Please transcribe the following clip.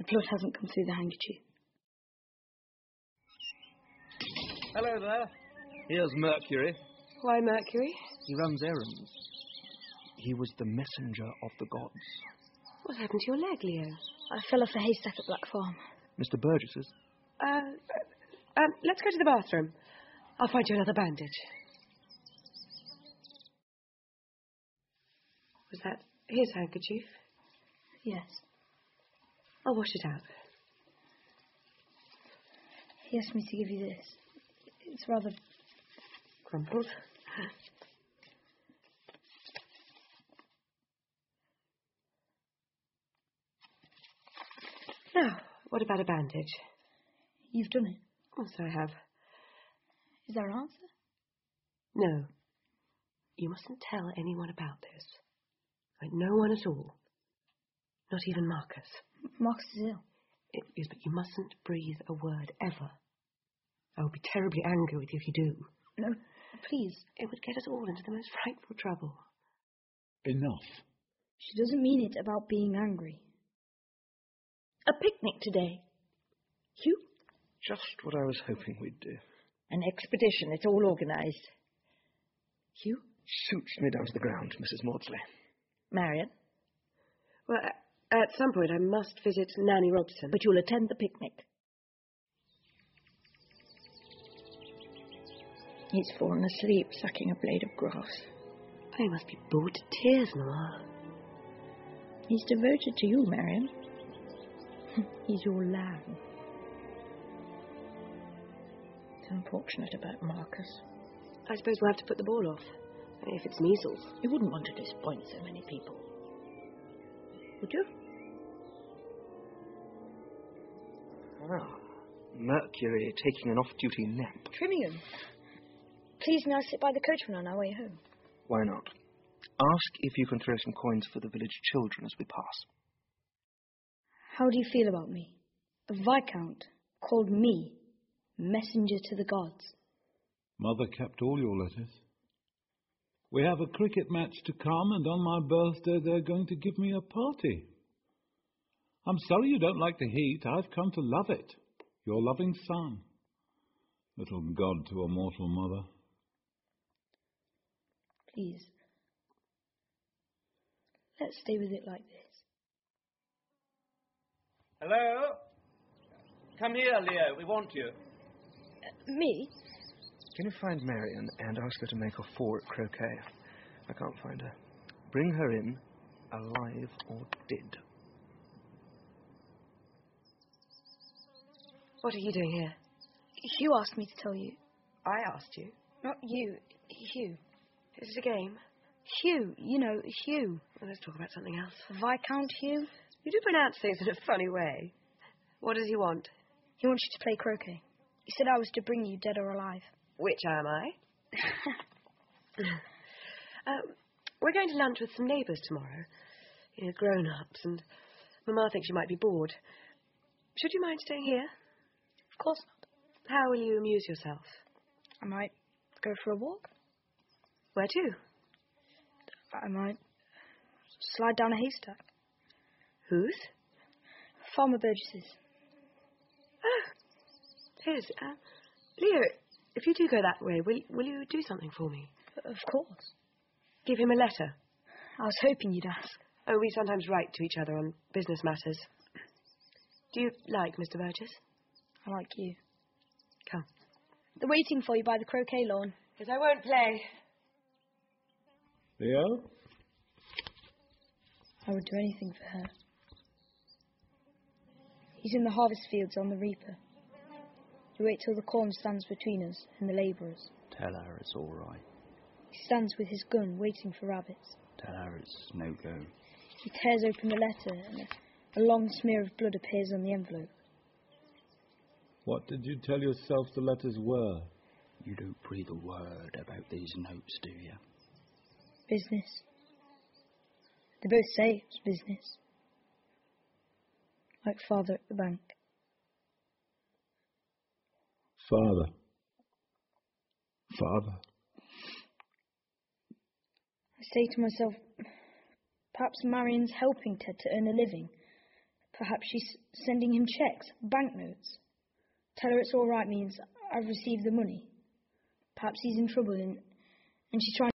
The blood hasn't come through the handkerchief. Hello there. Here's Mercury. Why Mercury? He runs errands. He was the messenger of the gods. What happened to your leg, Leo? I fell off a haystack at Black Farm. Mr. Burgess's? Let's go to the bathroom. I'll find you another bandage. Was that his handkerchief? Yes. I'll wash it out. He asked me to give you this. It's rather crumpled. Now, what about a bandage? You've done it. Yes, I have. Is there an answer? No. You mustn't tell anyone about this. Like, no one at all. Not even Marcus. Marcus is ill. Yes, but you mustn't breathe a word, ever. I will be terribly angry with you if you do. No, please. It would get us all into the most frightful trouble. Enough. She doesn't mean it about being angry. A picnic today. Hugh? Just what I was hoping we'd do. An expedition. It's all organised. Hugh? Suits me down to the ground, Mrs. Maudsley. Marion? Well, at some point I must visit Nanny Robson. But you'll attend the picnic. He's fallen asleep, sucking a blade of grass. He must be bored to tears, Mamma. He's devoted to you, Marion. He's your lamb. It's unfortunate about Marcus. I suppose we'll have to put the ball off. If it's measles. You wouldn't want to disappoint so many people. Would you? Ah, Mercury taking an off-duty nap. Trimming. Please now sit by the coachman on our way home. Why not? Ask if you can throw some coins for the village children as we pass. How do you feel about me? The Viscount called me messenger to the gods. Mother kept all your letters. We have a cricket match to come, and on my birthday they're going to give me a party. I'm sorry you don't like the heat. I've come to love it. Your loving son. Little god to a mortal mother. Please. Let's stay with it like this. Hello? Come here, Leo. We want you. Me? Can you find Marion and ask her to make a 4 at croquet? I can't find her. Bring her in, alive or dead. What are you doing here? Hugh asked me to tell you. I asked you. Not you, Hugh. Is it a game? Hugh, you know, Hugh. Well, let's talk about something else. Viscount Hugh? You do pronounce things in a funny way. What does he want? He wants you to play croquet. He said I was to bring you dead or alive. Which am I? We're going to lunch with some neighbours tomorrow. You know, grown-ups, and Mamma thinks you might be bored. Should you mind staying here? Of course not. How will you amuse yourself? I might go for a walk. Where to? I might slide down a haystack. Whose? Farmer Burgess's. Oh, his. Leo, if you do go that way, will you do something for me? Of course. Give him a letter. I was hoping you'd ask. Oh, we sometimes write to each other on business matters. Do you like Mr. Burgess? I like you. Come. They're waiting for you by the croquet lawn. Because I won't play. Leo? I would do anything for her. He's in the harvest fields on the reaper. You wait till the corn stands between us and the labourers. Tell her it's all right. He stands with his gun waiting for rabbits. Tell her it's no go. He tears open the letter and a long smear of blood appears on the envelope. What did you tell yourself the letters were? You don't breathe a word about these notes, do you? Business. They both say it's business. Like Father at the bank. Father. Father. I say to myself, perhaps Marion's helping Ted to earn a living. Perhaps she's sending him checks, banknotes. Tell her it's all right means I've received the money. Perhaps he's in trouble and she's trying